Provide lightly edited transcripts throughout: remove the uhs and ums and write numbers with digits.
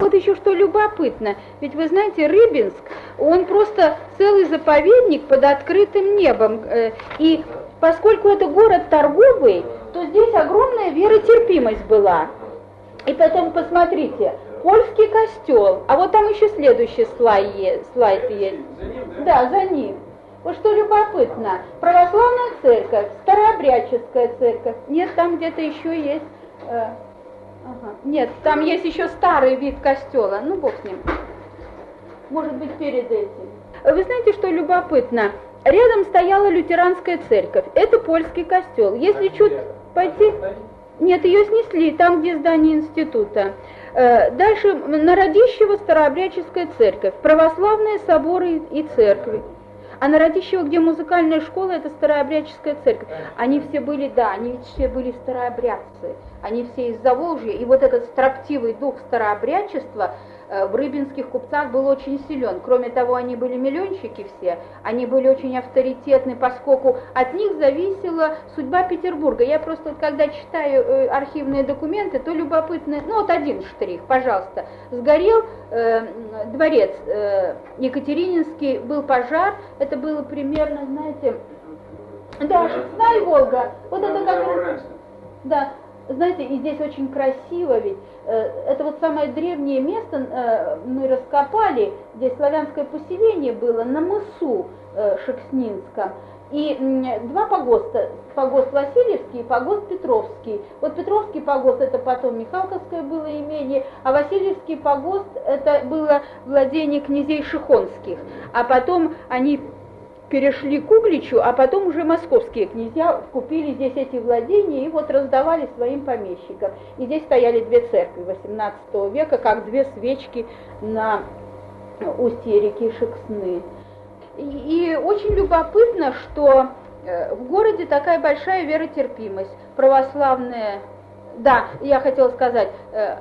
Вот еще что любопытно, ведь вы знаете, Рыбинск, он просто целый заповедник под открытым небом, и поскольку это город торговый, то здесь огромная веротерпимость была. И потом посмотрите, польский костел, а вот там еще следующий слайд есть. Да, за ним. Вот что любопытно, православная церковь, старообрядческая церковь, нет, там где-то еще есть, нет, там есть еще старый вид костела, ну бог с ним, может быть перед этим. Вы знаете, что любопытно, рядом стояла лютеранская церковь, это польский костел, если чуть пойти... Нет, ее снесли, там, где здание института. Дальше на Радищево старообрядческая церковь, православные соборы и церкви. А на Радищево, где музыкальная школа, это старообрядческая церковь. Они все были, да, они все были старообрядцы. Они все из Заволжья. И вот этот строптивый дух старообрядчества в рыбинских купцах был очень силен. Кроме того, они были миллионщики все, они были очень авторитетны, поскольку от них зависела судьба Петербурга. Я просто, когда читаю архивные документы, то любопытно, ну вот один штрих, пожалуйста. Сгорел дворец Екатерининский, был пожар, это было примерно, знаете, да, Шексна и Волга. Вот это как раз, да. Знаете, и здесь очень красиво ведь, это вот самое древнее место мы раскопали, здесь славянское поселение было на мысу Шекснинском, и два погоста, погост Васильевский и погост Петровский. Вот Петровский погост это потом Михалковское было имение, а Васильевский погост это было владение князей Шихонских, а потом они перешли к Угличу, а потом уже московские князья купили здесь эти владения и вот раздавали своим помещикам. И здесь стояли две церкви XVIII века, как две свечки на устье реки Шексны. И очень любопытно, что в городе такая большая веротерпимость, православная. Да, я хотела сказать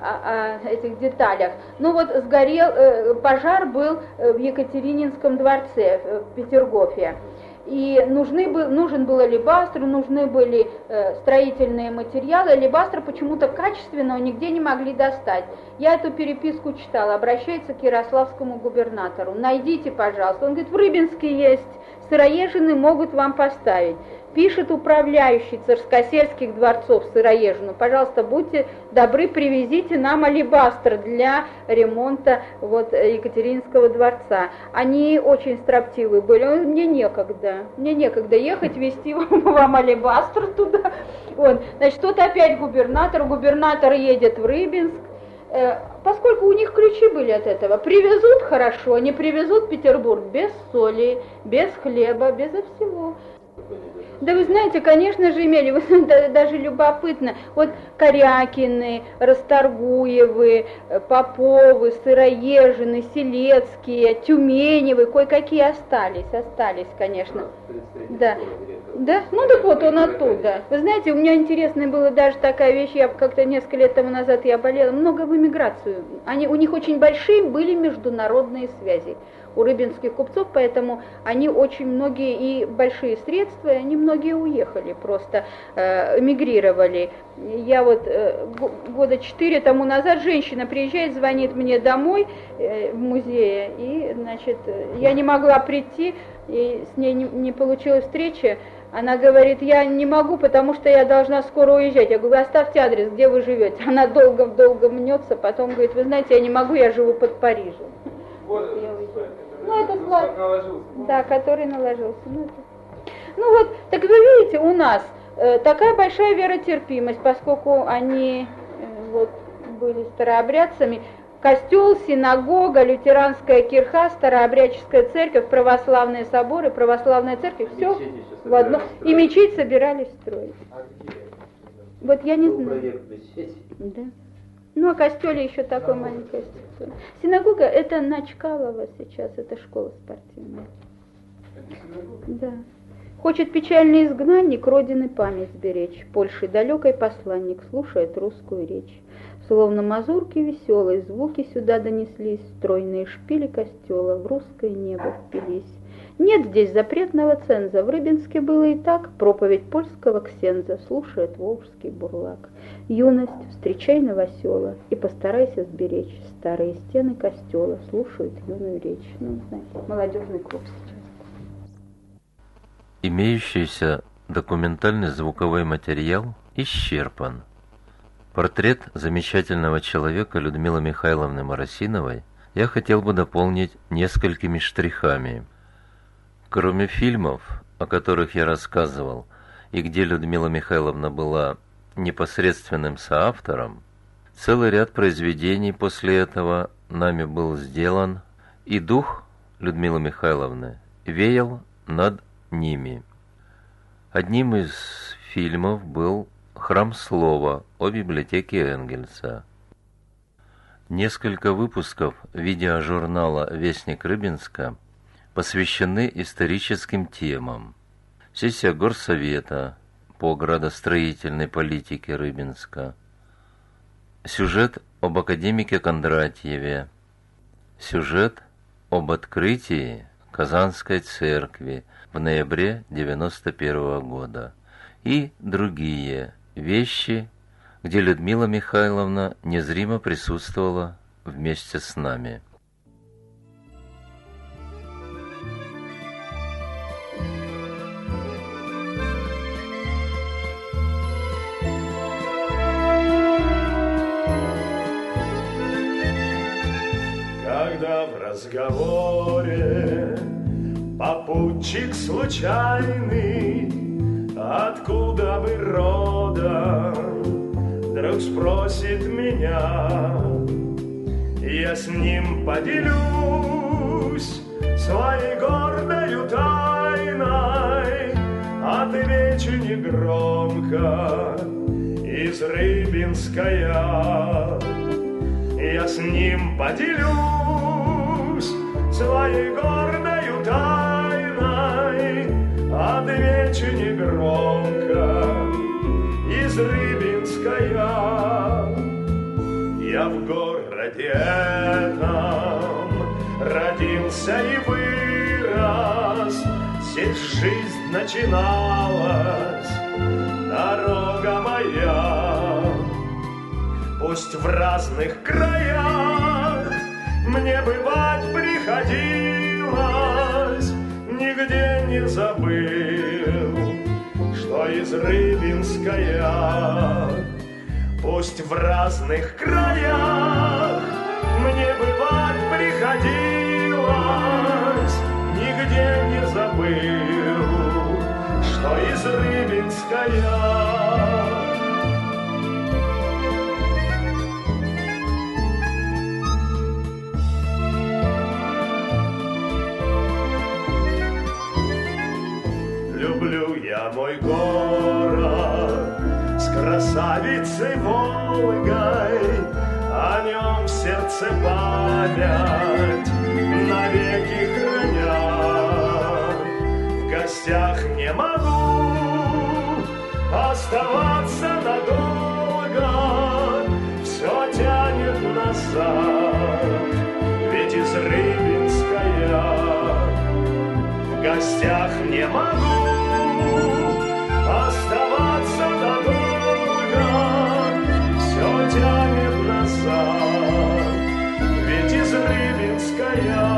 о этих деталях. Ну вот сгорел, пожар был в Екатерининском дворце в Петергофе. И нужен был алебастр, нужны были строительные материалы. Алебастр почему-то качественного нигде не могли достать. Я эту переписку читала, обращается к ярославскому губернатору. Найдите, пожалуйста. Он говорит, в Рыбинске есть, сыроежины могут вам поставить. Пишет управляющий царскосельских дворцов Сыроежину, пожалуйста, будьте добры, привезите нам алебастр для ремонта вот Екатерининского дворца. Они очень строптивые были, мне некогда ехать, везти вам алебастр туда. Вот. Значит, тут опять губернатор едет в Рыбинск, поскольку у них ключи были от этого. Привезут хорошо, не привезут в Петербург без соли, без хлеба, безо всего. Да вы знаете, конечно же имели, вы знаете, даже любопытно, вот Корякины, Расторгуевы, Поповы, Сыроежины, Селецкие, Тюменевы, кое-какие остались, конечно. Да, ну так вот он оттуда. Вы знаете, у меня интересная была даже такая вещь, я как-то несколько лет тому назад я болела, много в эмиграцию. У них очень большие были международные связи у рыбинских купцов, поэтому они очень многие и большие средства, и они многие уехали, просто эмигрировали. Я вот года 4 тому назад женщина приезжает, звонит мне домой в музее, и, значит, я не могла прийти, и с ней не получилась встреча. Она говорит, я не могу, потому что я должна скоро уезжать. Я говорю, оставьте адрес, где вы живете. Она долго мнется, потом говорит, вы знаете, я не могу, я живу под Парижем. Вот, ну, это слайд, да, который наложился. Ну вот, так вы видите, у нас такая большая веротерпимость, поскольку они вот были старообрядцами. Костел, синагога, лютеранская кирха, старообрядческая церковь, православные соборы, православная церковь, все в одно. И мечеть собирались строить. Вот я не знаю. Да. Ну, а костеле еще такой маленький костел. Синагога это на Чкалова сейчас, это школа спортивная. Да. Хочет печальный изгнанник родины память сберечь, Польши далекой посланник слушает русскую речь. Словно мазурки веселые звуки сюда донеслись, стройные шпили костела в русское небо впились. Нет здесь запретного ценза. В Рыбинске было и так. Проповедь польского ксенза слушает волжский бурлак. Юность, встречай новосела и постарайся сберечь. Старые стены костела слушают юную речь. Ну, знаете, молодежный клуб сейчас. Имеющийся документальный звуковой материал исчерпан. Портрет замечательного человека Людмилы Михайловны Моросиновой я хотел бы дополнить несколькими штрихами. Кроме фильмов, о которых я рассказывал, и где Людмила Михайловна была непосредственным соавтором, целый ряд произведений после этого нами был сделан, и дух Людмилы Михайловны веял над ними. Одним из фильмов был «Храм слова» о библиотеке Энгельса. Несколько выпусков видеожурнала «Вестник Рыбинска» посвящены историческим темам. Сессия Горсовета по градостроительной политике Рыбинска, сюжет об академике Кондратьеве, сюжет об открытии Казанской церкви в ноябре 1991 года и другие вещи, где Людмила Михайловна незримо присутствовала вместе с нами. Когда в разговоре попутчик случайный, откуда вы родом, вдруг спросит меня, я с ним поделюсь своей гордою тайной, отвечу негромко из Рыбинска я с ним поделюсь своей гордою тайной, отвечу негромко из Рыбинска я в городе этом родился и вырос, здесь жизнь начиналась, дорога моя. Пусть в разных краях мне бывать приходилось, нигде не забыл, что из Рыбинска я. Пусть в разных краях мне бывать приходилось, нигде не забыл, что из Рыбинска я. Люблю я мой город с красавицей Волгой, о нем в сердце память навеки храня. В гостях не могу оставаться надолго, все тянет назад, ведь из Рыбинска я. В гостях не могу оставаться надолго, все тянет назад, ведь из Рыбинска я.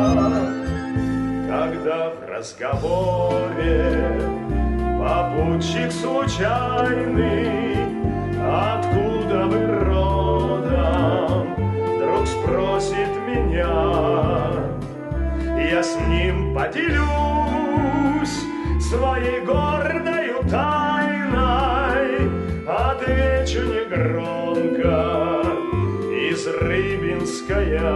Когда в разговоре попутчик случайный, откуда вы родом, вдруг спросит меня, я с ним поделюсь своей гордою тайной, отвечу негромко из Рыбинска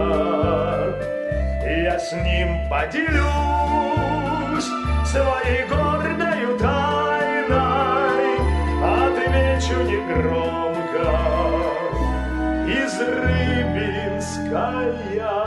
я с ним поделюсь своей гордою тайной, отвечу негромко из Рыбинска я.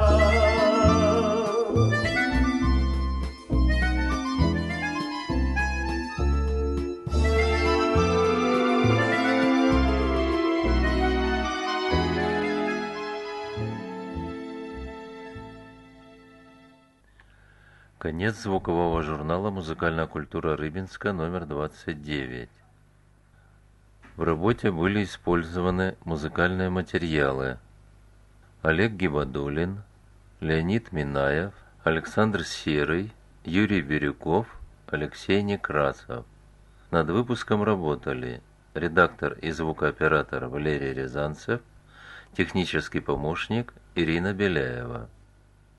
Конец звукового журнала «Музыкальная культура Рыбинска», номер 29. В работе были использованы музыкальные материалы: Олег Гибадуллин, Леонид Минаев, Александр Серый, Юрий Бирюков, Алексей Некрасов. Над выпуском работали редактор и звукооператор Валерий Рязанцев, технический помощник Ирина Беляева.